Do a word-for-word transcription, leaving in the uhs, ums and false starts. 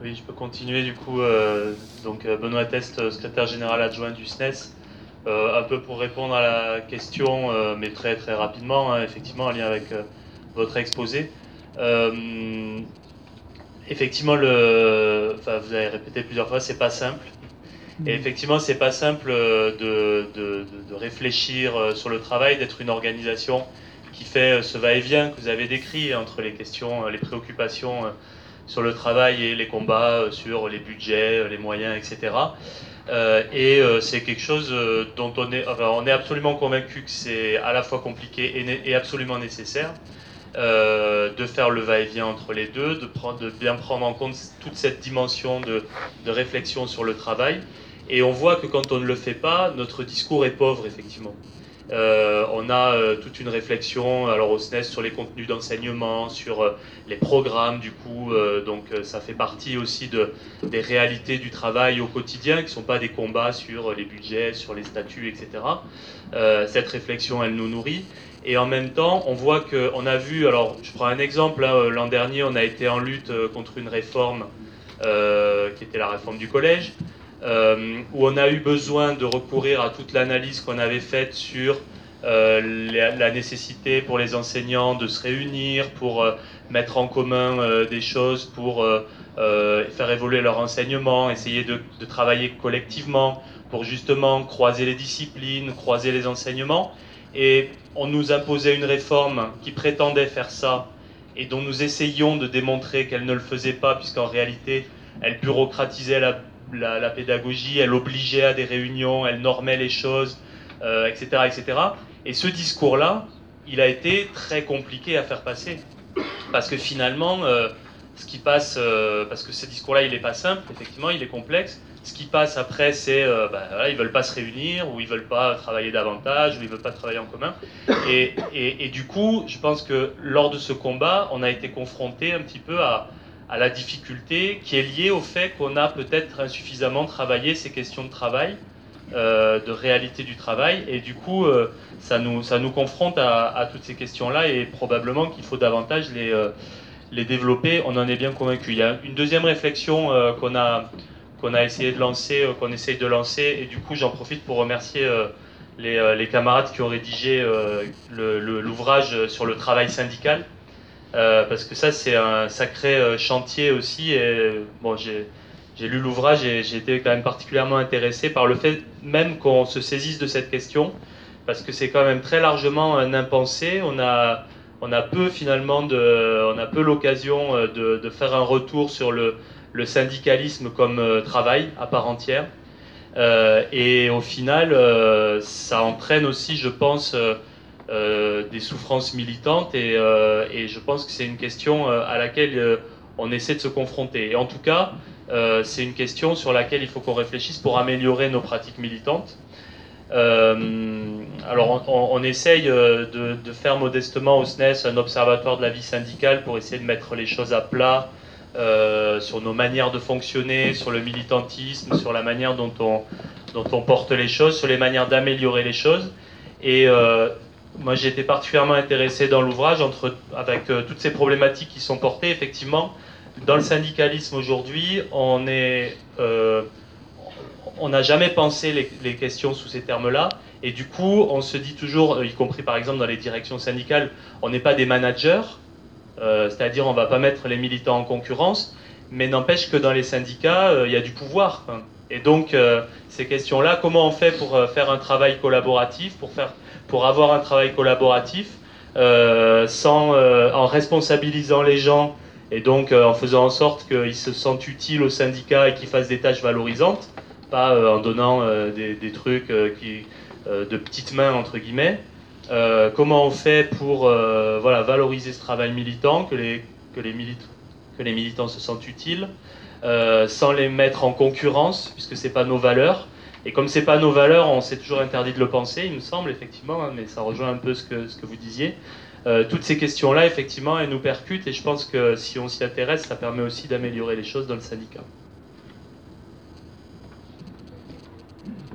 Oui, je peux continuer du coup. Euh, donc Benoît Test, secrétaire général adjoint du S N E S. Euh, un peu pour répondre à la question, euh, mais très très rapidement, hein, effectivement, en lien avec euh, votre exposé. Euh, effectivement, le, enfin, vous avez répété plusieurs fois, c'est pas simple. Et effectivement, c'est pas simple de, de, de réfléchir sur le travail, d'être une organisation qui fait ce va-et-vient que vous avez décrit entre les questions, les préoccupations sur le travail et les combats sur les budgets, les moyens, et cetera. Euh, et euh, c'est quelque chose dont on est, enfin, on est absolument convaincu que c'est à la fois compliqué et, et absolument nécessaire. Euh, de faire le va-et-vient entre les deux, de, prendre, de bien prendre en compte toute cette dimension de, de réflexion sur le travail. Et on voit que quand on ne le fait pas, notre discours est pauvre, effectivement. Euh, on a euh, toute une réflexion alors au S N E S sur les contenus d'enseignement, sur euh, les programmes du coup, euh, donc euh, ça fait partie aussi de, des réalités du travail au quotidien qui ne sont pas des combats sur les budgets, sur les statuts, et cetera. Euh, cette réflexion, elle nous nourrit. Et en même temps, on voit qu'on a vu, alors je prends un exemple, hein, l'an dernier on a été en lutte contre une réforme euh, qui était la réforme du collège. Euh, où on a eu besoin de recourir à toute l'analyse qu'on avait faite sur euh, la, la nécessité pour les enseignants de se réunir, pour euh, mettre en commun euh, des choses, pour euh, euh, faire évoluer leur enseignement, essayer de, de travailler collectivement, pour justement croiser les disciplines, croiser les enseignements. Et on nous imposait une réforme qui prétendait faire ça, et dont nous essayions de démontrer qu'elle ne le faisait pas, puisqu'en réalité, elle bureaucratisait la La, la pédagogie, elle obligeait à des réunions, elle normait les choses, euh, et cetera, et cetera. Et ce discours-là, il a été très compliqué à faire passer. Parce que finalement, euh, ce qui passe, euh, parce que ce discours-là, il n'est pas simple, effectivement, il est complexe. Ce qui passe après, c'est euh, bah, voilà, ils ne veulent pas se réunir, ou ils ne veulent pas travailler davantage, ou ils ne veulent pas travailler en commun. Et, et, et du coup, je pense que lors de ce combat, on a été confronté un petit peu à à la difficulté qui est liée au fait qu'on a peut-être insuffisamment travaillé ces questions de travail, euh, de réalité du travail, et du coup, euh, ça, nous, ça nous confronte à, à toutes ces questions-là, et probablement qu'il faut davantage les, euh, les développer, on en est bien convaincu. Il y a une deuxième réflexion euh, qu'on a, qu'on a essayé de lancer, euh, qu'on essaye de lancer, et du coup, j'en profite pour remercier euh, les, euh, les camarades qui ont rédigé euh, le, le, l'ouvrage sur le travail syndical. Euh, parce que ça, c'est un sacré euh, chantier aussi. Et, bon, j'ai, j'ai lu l'ouvrage et j'ai été quand même particulièrement intéressé par le fait même qu'on se saisisse de cette question, parce que c'est quand même très largement un impensé. On a, on a peu finalement de, on a peu l'occasion de, de faire un retour sur le, le syndicalisme comme euh, travail à part entière. Euh, et au final, euh, ça entraîne aussi, je pense, euh, Euh, des souffrances militantes et, euh, et je pense que c'est une question euh, à laquelle euh, on essaie de se confronter. Et en tout cas, euh, c'est une question sur laquelle il faut qu'on réfléchisse pour améliorer nos pratiques militantes. Euh, alors on, on essaye de, de faire modestement au S N E S un observatoire de la vie syndicale pour essayer de mettre les choses à plat euh, sur nos manières de fonctionner, sur le militantisme, sur la manière dont on, dont on porte les choses, sur les manières d'améliorer les choses. Et euh, moi, j'ai été particulièrement intéressé dans l'ouvrage entre, avec euh, toutes ces problématiques qui sont portées. Effectivement, dans le syndicalisme aujourd'hui, on est, euh, on n'a jamais pensé les, les questions sous ces termes-là. Et du coup, on se dit toujours, y compris par exemple dans les directions syndicales, on n'est pas des managers, euh, c'est-à-dire on ne va pas mettre les militants en concurrence, mais n'empêche que dans les syndicats, il euh, y a du pouvoir. Hein. Et donc, euh, ces questions-là, comment on fait pour euh, faire un travail collaboratif, pour faire pour avoir un travail collaboratif, euh, sans, euh, en responsabilisant les gens et donc euh, en faisant en sorte qu'ils se sentent utiles au syndicat et qu'ils fassent des tâches valorisantes, pas euh, en donnant euh, des, des trucs euh, qui, euh, de petites mains entre guillemets. Euh, comment on fait pour euh, voilà, valoriser ce travail militant, que les, que les, milit- que les militants se sentent utiles, euh, sans les mettre en concurrence, puisque ce n'est pas nos valeurs. Et comme c'est pas nos valeurs, on s'est toujours interdit de le penser, il me semble, effectivement, hein, mais ça rejoint un peu ce que, ce que vous disiez. Euh, toutes ces questions-là, effectivement, elles nous percutent, et je pense que si on s'y intéresse, ça permet aussi d'améliorer les choses dans le syndicat.